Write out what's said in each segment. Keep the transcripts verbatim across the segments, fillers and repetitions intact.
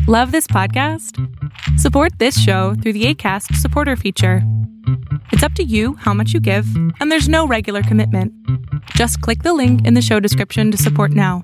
Love this podcast? Support this show through the Acast supporter feature. It's up to you how much you give, and there's no regular commitment. Just click the link in the show description to support now.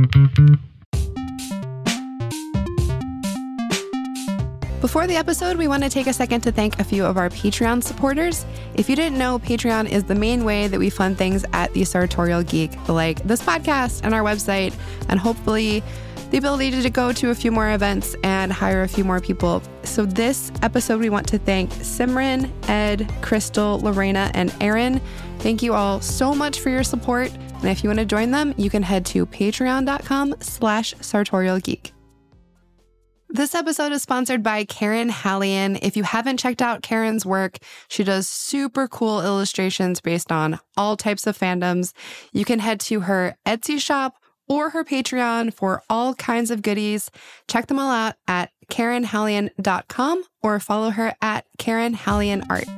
Before the episode, we want to take a second to thank a few of our Patreon supporters. If you didn't know, Patreon is the main way that we fund things at the Sartorial Geek, like this podcast and our website, and hopefully the ability to go to a few more events and hire a few more people. So this episode, we want to thank Simran, Ed, Crystal, Lorena, and Aaron. Thank you all so much for your support. And if you want to join them, you can head to patreon.com slash Sartorial Geek. This episode is sponsored by Karen Hallian. If you haven't checked out Karen's work, she does super cool illustrations based on all types of fandoms. You can head to her Etsy shop or her Patreon for all kinds of goodies. Check them all out at karen hallian dot com or follow her at Karen Hallian Art.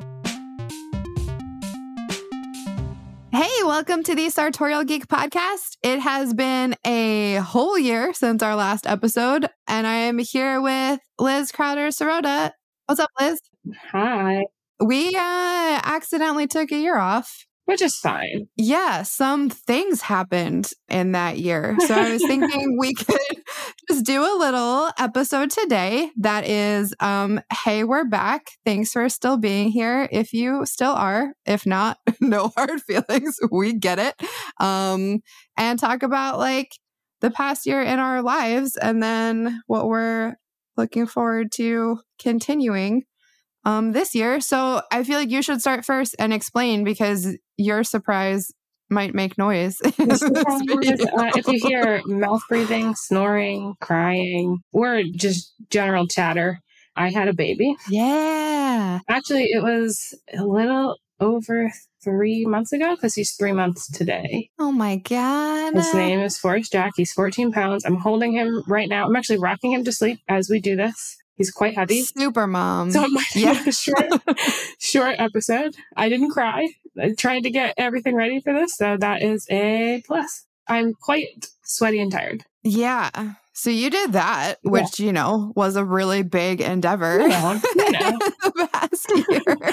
Hey, welcome to the Sartorial Geek podcast. It has been a whole year since our last episode, and I am here with Liz Crowder-Sirota. What's up, Liz? Hi. We uh, accidentally took a year off. Which is fine. Yeah, some things happened in that year. So I was thinking we could just do a little episode today that is, um, hey, we're back. Thanks for still being here. If you still are, if not, no hard feelings. We get it. Um, and talk about like the past year in our lives and then what we're looking forward to continuing Um, this year. So I feel like you should start first and explain because your surprise might make noise. uh, if you hear mouth breathing, snoring, crying, or just general chatter, I had a baby. Yeah. Actually, it was a little over three months ago because he's three months today. Oh my God. His name is Forrest Jack. He's fourteen pounds. I'm holding him right now. I'm actually rocking him to sleep as we do this. He's quite heavy. Super mom. So it might be yeah. a short, short episode. I didn't cry. I tried to get everything ready for this. So that is a plus. I'm quite sweaty and tired. Yeah. So you did that, which, yeah. you know, was a really big endeavor you know, you know. the past year.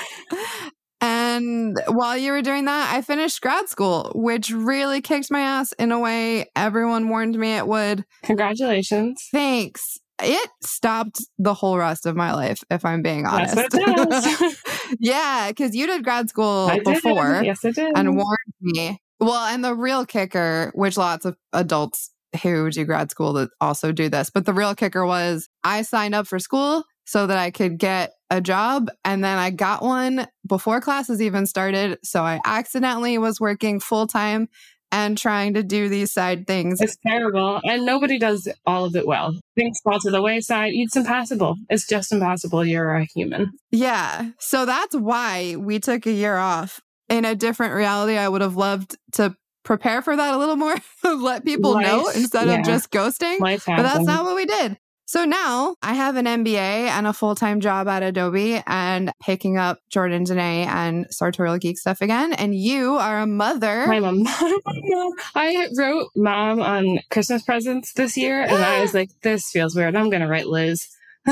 And while you were doing that, I finished grad school, which really kicked my ass in a way everyone warned me it would. Congratulations. Thanks. It stopped the whole rest of my life, if I'm being honest. That's what it does. Yeah, because you did grad school I before. Did. Yes, I did. And warned me. Well, and the real kicker, which lots of adults who do grad school that also do this, but the real kicker was I signed up for school so that I could get a job. And then I got one before classes even started. So I accidentally was working full time and trying to do these side things. It's terrible. And nobody does all of it well. Things fall to the wayside. It's impossible. It's just impossible. You're a human. Yeah. So that's why we took a year off. In a different reality, I would have loved to prepare for that a little more, let people Life, know instead yeah. of just ghosting. Life but that's not what we did. So now I have an M B A and a full-time job at Adobe and picking up Jordan Danae and Sartorial Geek stuff again. And you are a mother. I'm a mom. I wrote mom on Christmas presents this year and I was like, this feels weird. I'm going to write Liz.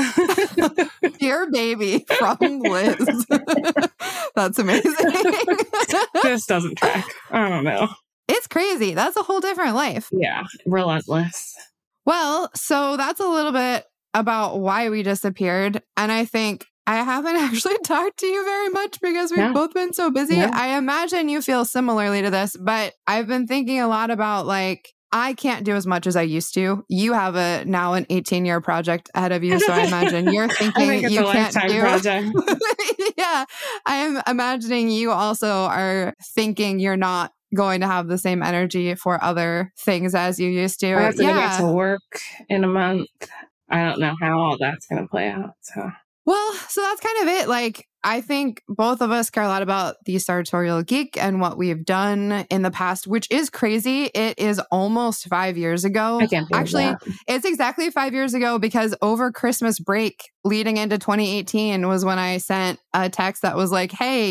Dear baby from Liz. That's amazing. This doesn't track. I don't know. It's crazy. That's a whole different life. Yeah. Relentless. Well, so that's a little bit about why we disappeared. And I think I haven't actually talked to you very much because we've yeah. both been so busy. Yeah. I imagine you feel similarly to this, but I've been thinking a lot about like, I can't do as much as I used to. You have a now an eighteen year project ahead of you. So I imagine you're thinking I think it's you a can't lifetime do project. Yeah. I am imagining you also are thinking you're not going to have the same energy for other things as you used to. I have to yeah. go back to work in a month. I don't know how all that's going to play out. So, well, so that's kind of it. Like, I think both of us care a lot about the Sartorial Geek and what we've done in the past, which is crazy. It is almost five years ago. I can't believe Actually, that. It's exactly five years ago because over Christmas break leading into twenty eighteen was when I sent a text that was like, hey,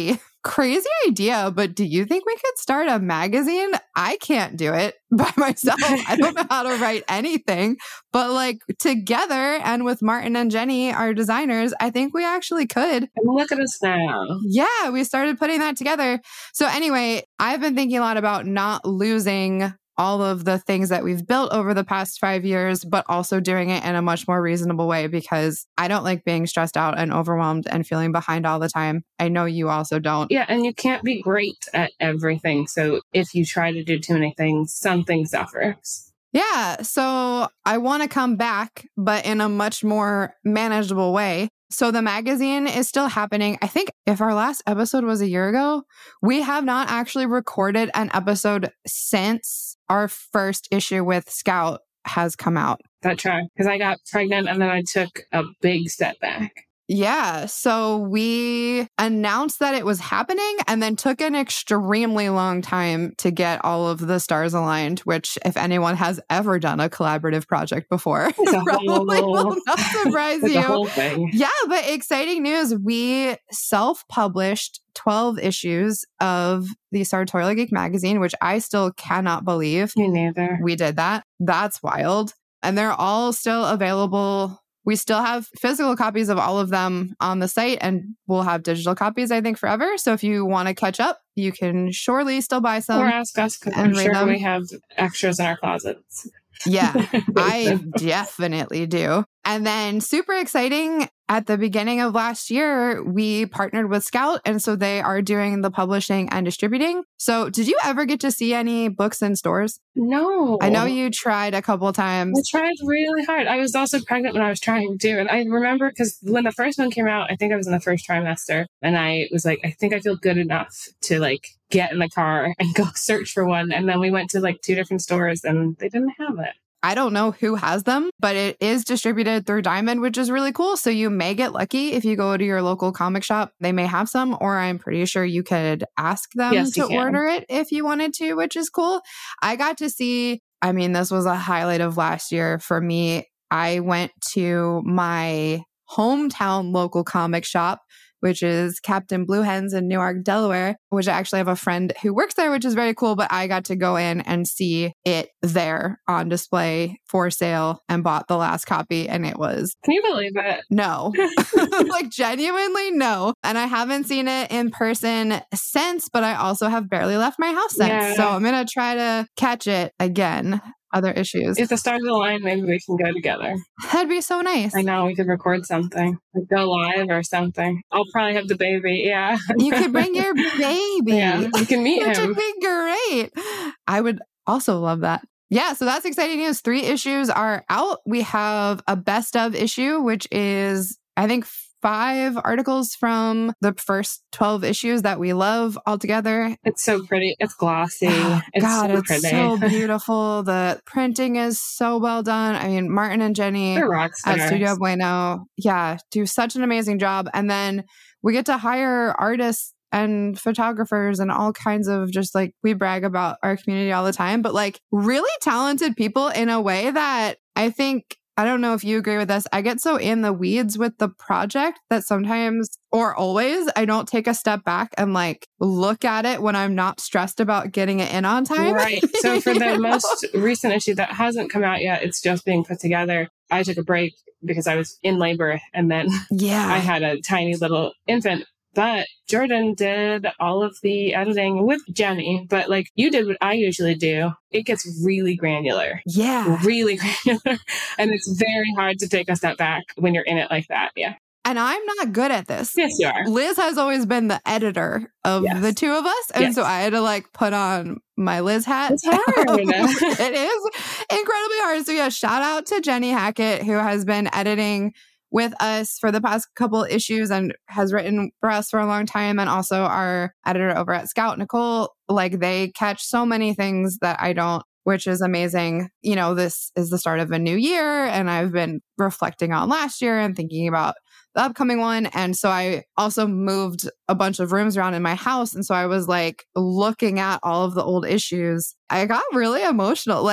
crazy idea, but do you think we could start a magazine? I can't do it by myself. I don't know how to write anything, but like together and with Martin and Jenny, our designers, I think we actually could. And look at us now. Yeah, we started putting that together. So anyway, I've been thinking a lot about not losing all of the things that we've built over the past five years, but also doing it in a much more reasonable way because I don't like being stressed out and overwhelmed and feeling behind all the time. I know you also don't. Yeah, and you can't be great at everything. So if you try to do too many things, something suffers. Yeah, so I want to come back, but in a much more manageable way. So the magazine is still happening. I think if our last episode was a year ago, we have not actually recorded an episode since our first issue with Scout has come out. That track, because I got pregnant and then I took a big step back. Yeah, so we announced that it was happening and then took an extremely long time to get all of the stars aligned, which if anyone has ever done a collaborative project before, probably whole, will not surprise it's you. a whole thing. Yeah, but exciting news. We self-published twelve issues of the Sartorial Geek magazine, which I still cannot believe. Me neither. We did that. That's wild. And they're all still available. We still have physical copies of all of them on the site, and we'll have digital copies, I think, forever. So if you want to catch up, you can surely still buy some. Or ask us, because I'm sure them. we have extras in our closets. Yeah, I definitely do. And then super exciting, at the beginning of last year, we partnered with Scout. And so they are doing the publishing and distributing. So did you ever get to see any books in stores? No. I know you tried a couple times. I tried really hard. I was also pregnant when I was trying to. And I remember because when the first one came out, I think I was in the first trimester. And I was like, I think I feel good enough to like get in the car and go search for one. And then we went to like two different stores and they didn't have it. I don't know who has them, but it is distributed through Diamond, which is really cool. So you may get lucky if you go to your local comic shop. They may have some, or I'm pretty sure you could ask them yes, to order it if you wanted to, which is cool. I got to see, I mean, this was a highlight of last year for me. I went to my hometown local comic shop, which is Captain Blue Hens in Newark, Delaware, which I actually have a friend who works there, which is very cool. But I got to go in and see it there on display for sale and bought the last copy. And it was... Can you believe it? No. Like genuinely no. And I haven't seen it in person since, but I also have barely left my house since. Yeah. So I'm going to try to catch it again. Other issues. If the stars align, maybe we can go together. That'd be so nice. I know, we could record something. Like go live or something. I'll probably have the baby, yeah. You could bring your baby. Yeah, you can meet Which him. would be great. I would also love that. Yeah, so that's exciting news. Three issues are out. We have a best of issue, which is, I think, five articles from the first twelve issues that we love all together. It's so pretty. It's glossy. Oh, it's God, so it's pretty. so beautiful. The printing is so well done. I mean, Martin and Jenny They're rock at stars. Studio Bueno, yeah, do such an amazing job. And then we get to hire artists and photographers and all kinds of just like, we brag about our community all the time, but like really talented people in a way that I think, I don't know if you agree with this. I get so in the weeds with the project that sometimes, or always, I don't take a step back and like look at it when I'm not stressed about getting it in on time. Right. So for the most recent issue that hasn't come out yet, it's just being put together. I took a break because I was in labor and then yeah, I had a tiny little infant. But Jordan did all of the editing with Jenny. But like you did what I usually do. It gets really granular. Yeah. Really granular. And it's very hard to take a step back when you're in it like that. Yeah. And I'm not good at this. Yes, you are. Liz has always been the editor of yes. the two of us. And yes. so I had to like put on my Liz hat. It's hard. It is incredibly hard. So yeah, shout out to Jenny Hackett, who has been editing with us for the past couple issues and has written for us for a long time. And also our editor over at Scout, Nicole, like they catch so many things that I don't, which is amazing. You know, this is the start of a new year and I've been reflecting on last year and thinking about the upcoming one. And so I also moved a bunch of rooms around in my house. And so I was like looking at all of the old issues. I got really emotional. Like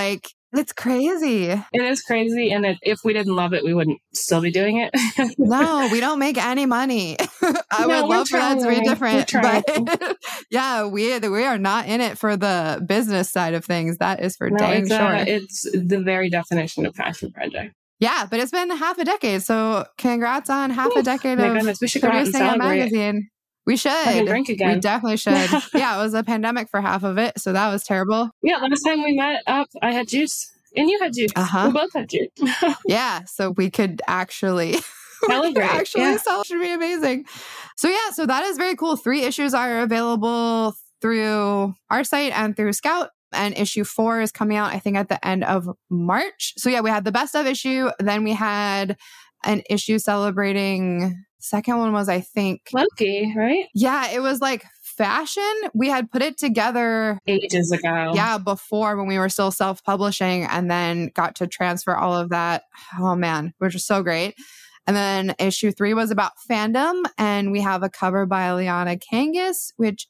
It's crazy. It is crazy. And it, if we didn't love it, we wouldn't still be doing it. No, we don't make any money. I No, would we're love for that to be trying. different. We're trying. But yeah, we we are not in it for the business side of things. That is for No, dang it's, sure. uh, it's the very definition of passion project. Yeah, but it's been half a decade. So congrats on half Ooh, a decade my of goodness, we should go out and producing a celebrate. magazine. We should. I can drink again. We definitely should. Yeah, it was a pandemic for half of it. So that was terrible. Yeah, last time we met up, I had juice. And you had juice. Uh-huh. We both had juice. Yeah, so we could actually Celebrate. actually Yeah. celebrate. Should be amazing. So yeah, so that is very cool. Three issues are available through our site and through Scout. And issue four is coming out, I think, at the end of March. So yeah, we had the best of issue. Then we had an issue celebrating. Second one was, I think, Loki, right? yeah, it was like fashion. We had put it together Ages ago. yeah, before when we were still self-publishing, and then got to transfer all of that. Oh man, which was so great. And then issue three was about fandom, and we have a cover by Liana Kangas, which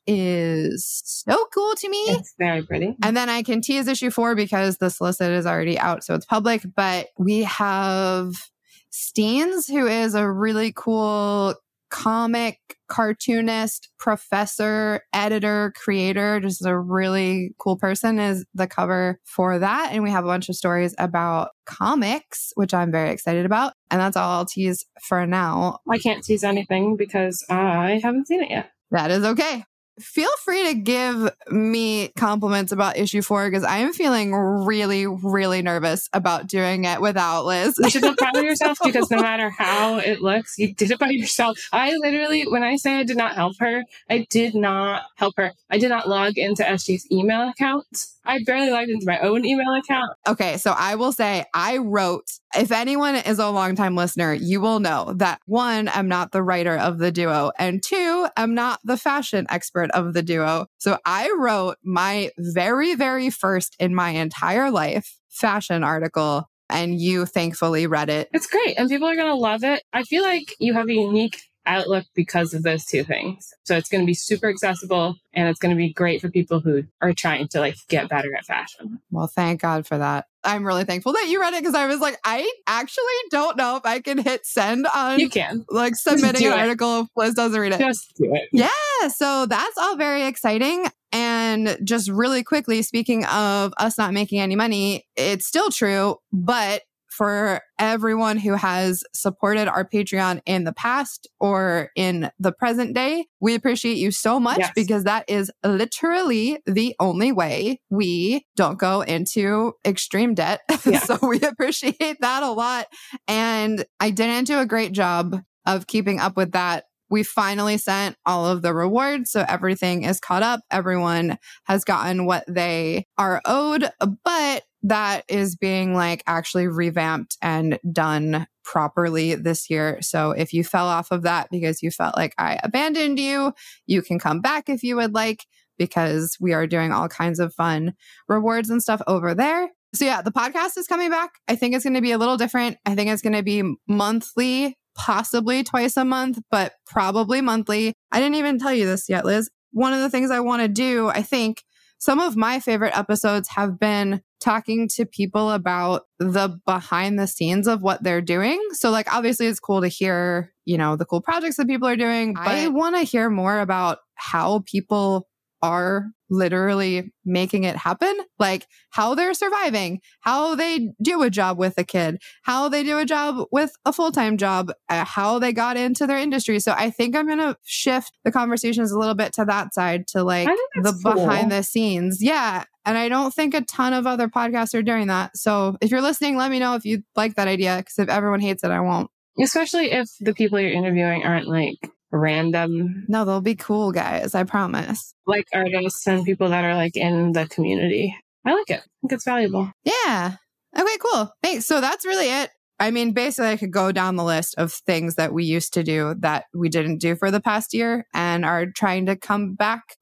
is so cool to me. It's very pretty. And then I can tease issue four because the solicit is already out, so it's public. But we have Steens, who is a really cool comic cartoonist, professor, editor, creator, just a really cool person, is the cover for that. And we have a bunch of stories about comics, which I'm very excited about. And that's all I'll tease for now. I can't tease anything because I haven't seen it yet. That is okay. Feel free to give me compliments about issue four because I am feeling really, really nervous about doing it without Liz. You should feel proud of yourself because no matter how it looks, you did it by yourself. I literally, when I say I did not help her, I did not help her. I did not log into S G's email account. I barely logged into my own email account. Okay, so I will say I wrote, if anyone is a longtime listener, you will know that one, I'm not the writer of the duo, and two, I'm not the fashion expert of the duo. So I wrote my very, very first in my entire life fashion article, and you thankfully read it. It's great. And people are going to love it. I feel like you have a unique outlook because of those two things. So it's going to be super accessible and it's going to be great for people who are trying to like get better at fashion. Well, thank God for that. I'm really thankful that you read it because I was like, I actually don't know if I can hit send on You can. like submitting do an it. article if Liz doesn't read it. Just do it. Yeah, so that's all very exciting. And just really quickly, speaking of us not making any money, it's still true, but for everyone who has supported our Patreon in the past or in the present day, we appreciate you so much Yes. because that is literally the only way we don't go into extreme debt. Yeah. So we appreciate that a lot. And I didn't do a great job of keeping up with that. We finally sent all of the rewards, so everything is caught up. Everyone has gotten what they are owed, but that is being like actually revamped and done properly this year. So if you fell off of that because you felt like I abandoned you, you can come back if you would like, because we are doing all kinds of fun rewards and stuff over there. So yeah, the podcast is coming back. I think it's going to be a little different. I think it's going to be monthly, possibly twice a month, but probably monthly. I didn't even tell you this yet, Liz. One of the things I want to do, I think some of my favorite episodes have been talking to people about the behind the scenes of what they're doing. So like, obviously it's cool to hear, you know, the cool projects that people are doing. But I want to hear more about how people are literally making it happen, like how they're surviving, how they do a job with a kid, how they do a job with a full-time job, uh, how they got into their industry. So I think I'm going to shift the conversations a little bit to that side, to like I think the that's cool. behind the scenes. Yeah. And I don't think a ton of other podcasts are doing that. So if you're listening, let me know if you like that idea, because if everyone hates it, I won't. Especially if the people you're interviewing aren't like random, No, they'll be cool guys. I promise. like artists and people that are like in the community. I like it. I think it's valuable. Yeah. Okay, cool. Thanks. So that's really it. I mean, basically, I could go down the list of things that we used to do that we didn't do for the past year and are trying to come back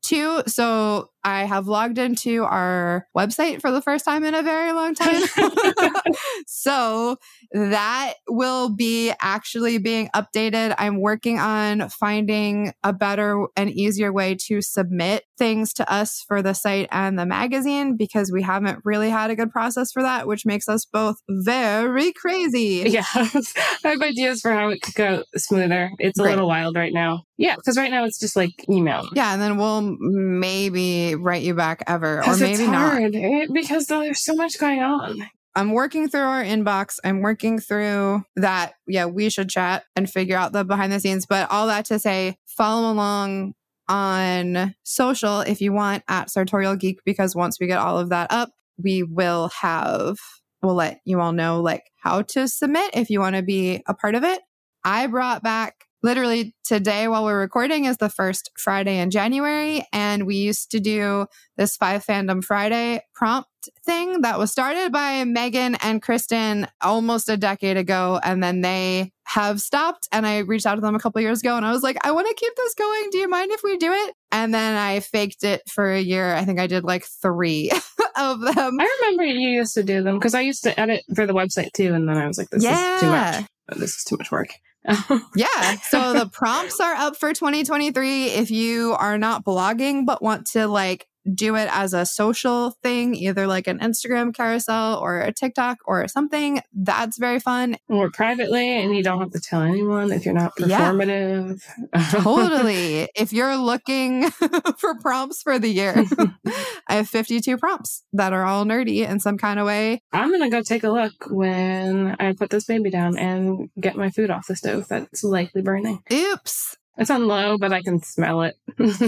Two, so I have logged into our website for the first time in a very long time. So that will be actually being updated. I'm working on finding a better and easier way to submit things to us for the site and the magazine, because we haven't really had a good process for that, which makes us both very crazy. Yeah. I have ideas for how it could go smoother. It's a Great. little wild right now. Yeah, because right now it's just like email. Yeah, and then we'll maybe write you back ever, or Because maybe it's not. hard, eh, because there's so much going on. I'm working through our inbox. I'm working through that. Yeah, we should chat and figure out the behind the scenes. But all that to say, follow along on social if you want at Sartorial Geek, because once we get all of that up, we will have, we'll let you all know like how to submit if you want to be a part of it. I brought back literally today while we're recording is the first Friday in January. And we used to do this Five Fandom Friday prompt thing that was started by Megan and Kristen almost a decade ago. And then they have stopped. And I reached out to them a couple years ago and I was like, I want to keep this going. Do you mind if we do it? And then I faked it for a year. I think I did like three of them. I remember you used to do them because I used to edit for the website too. And then I was like, this Yeah. is too much. This is too much work. Yeah. So the prompts are up for twenty twenty-three. If you are not blogging, but want to like do it as a social thing, either like an Instagram carousel or a TikTok or something, that's very fun. Or privately, and you don't have to tell anyone if you're not performative. Yeah. Totally. If you're looking for prompts for the year, I have fifty-two prompts that are all nerdy in some kind of way. I'm going to go take a look when I put this baby down and get my food off the stove that's likely burning. Oops. It's on low, but I can smell it.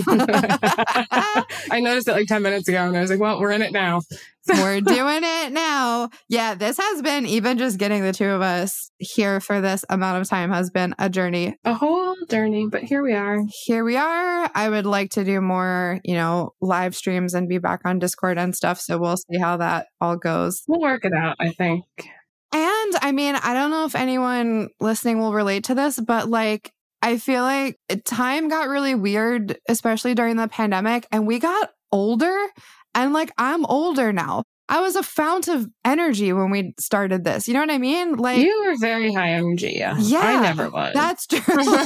I noticed it like ten minutes ago and I was like, well, we're in it now. We're doing it now. Yeah, this has been, even just getting the two of us here for this amount of time has been a journey. A whole journey, but here we are. Here we are. I would like to do more, you know, live streams and be back on Discord and stuff. So we'll see how that all goes. We'll work it out, I think. And I mean, I don't know if anyone listening will relate to this, but like, I feel like time got really weird, especially during the pandemic, and we got older. And like, I'm older now. I was a fount of energy when we started this. You know what I mean? Like, you were very high energy. Yeah. Yeah. I never was. That's true.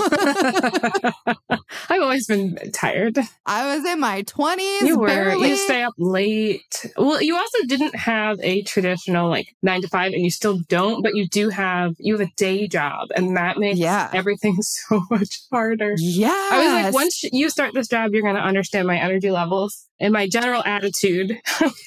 I've always been tired. I was in my twenties. You were. Barely. You stay up late. Well, you also didn't have a traditional like nine to five, and you still don't, but you do have, you have a day job, and that makes Yeah. everything so much harder. Yeah. I was like, once you start this job, you're going to understand my energy levels and my general attitude.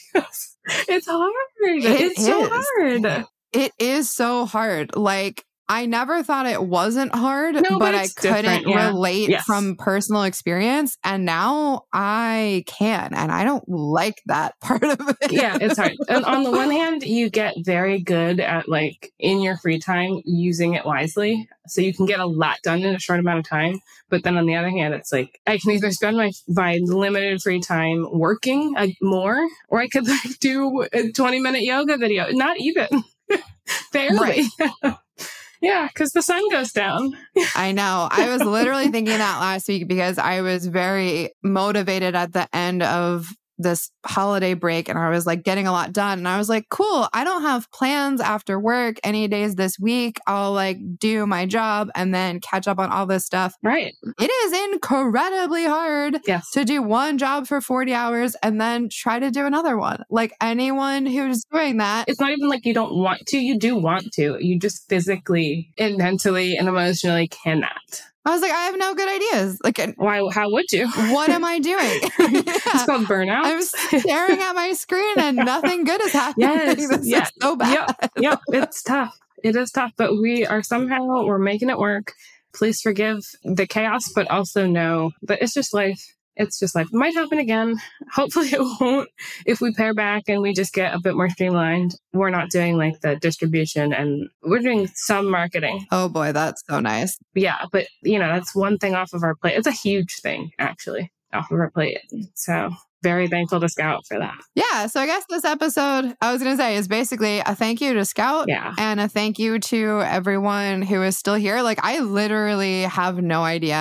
It's hard. It it's so is. hard. It is so hard. Like, I never thought it wasn't hard, No, but, but I it's couldn't different, yeah. relate Yes. from personal experience. And now I can, and I don't like that part of it. Yeah, it's hard. And on the one hand, you get very good at like in your free time using it wisely. So you can get a lot done in a short amount of time. But then on the other hand, it's like I can either spend my, my limited free time working uh, more, or I could like do a twenty minute yoga video. Not even. Barely. Right. Yeah, because the sun goes down. I know. I was literally thinking that last week because I was very motivated at the end of this holiday break and I was like getting a lot done. And I was like, cool, I don't have plans after work any days this week. I'll like do my job and then catch up on all this stuff. Right. It is incredibly hard Yes. to do one job for forty hours and then try to do another one. Like anyone who's doing that. It's not even like you don't want to. You do want to. You just physically and mentally and emotionally cannot. I was like, I have no good ideas. Like, Why? How would you? what am I doing? It's Yeah. called burnout. I'm staring at my screen and nothing good is happening. Yes, This yeah, is so bad. Yep, yep. It's tough. It is tough, but we are somehow, we're making it work. Please forgive the chaos, but also know that it's just life. It's just life. It might happen again. Hopefully it won't. If we pare back and we just get a bit more streamlined, we're not doing like the distribution and we're doing some marketing. Oh boy, that's so nice. Yeah, but you know, that's one thing off of our plate. It's a huge thing, actually, off of our plate. So very thankful to Scout for that. Yeah. So I guess this episode, I was going to say, is basically a thank you to Scout Yeah. and a thank you to everyone who is still here. Like, I literally have no idea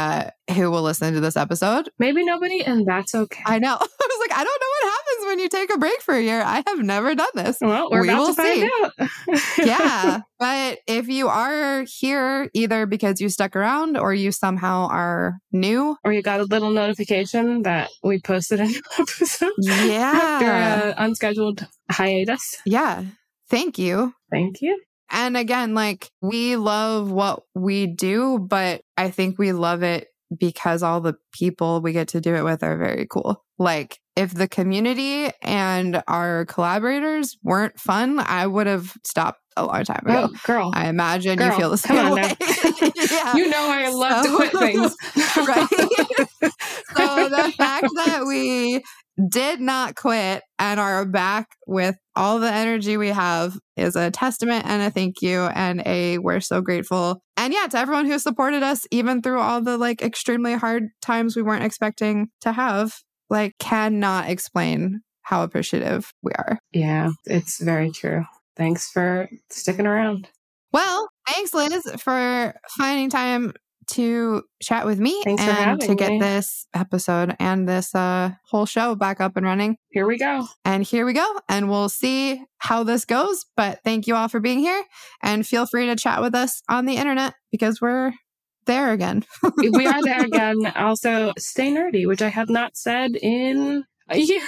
who will listen to this episode. Maybe nobody, and that's okay. I know. I was like, I don't know what happens when you take a break for a year. I have never done this. Well, we're we about will to find see. out. Yeah. But if you are here, either because you stuck around or you somehow are new, or you got a little notification that we posted a new episode yeah, after an unscheduled hiatus. Yeah. Thank you. Thank you. And again, like, we love what we do, but I think we love it because all the people we get to do it with are very cool. Like, if the community and our collaborators weren't fun, I would have stopped a long time ago. Oh, girl. I imagine girl, you feel the same way. yeah. You know I love so, to quit things. Right? So the fact that we did not quit and are back with all the energy we have is a testament and a thank you and a we're so grateful. And yeah, to everyone who supported us, even through all the like extremely hard times we weren't expecting to have, like, cannot explain how appreciative we are. Yeah, it's very true. Thanks for sticking around. Well, thanks, Liz, for finding time to chat with me Thanks for and having to get me. this episode and this uh, whole show back up and running. Here we go. And here we go. And we'll see how this goes. But thank you all for being here. And feel free to chat with us on the internet because we're there again. We are there again. Also, stay nerdy, which I have not said in a year.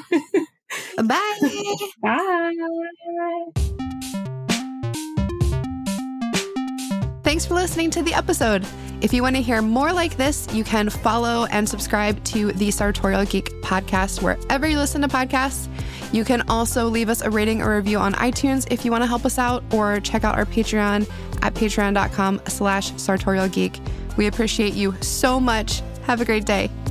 Bye. Bye. Thanks for listening to the episode. If you want to hear more like this, you can follow and subscribe to the Sartorial Geek podcast wherever you listen to podcasts. You can also leave us a rating or review on iTunes if you want to help us out, or check out our Patreon at patreon.com slash sartorialgeek. We appreciate you so much. Have a great day.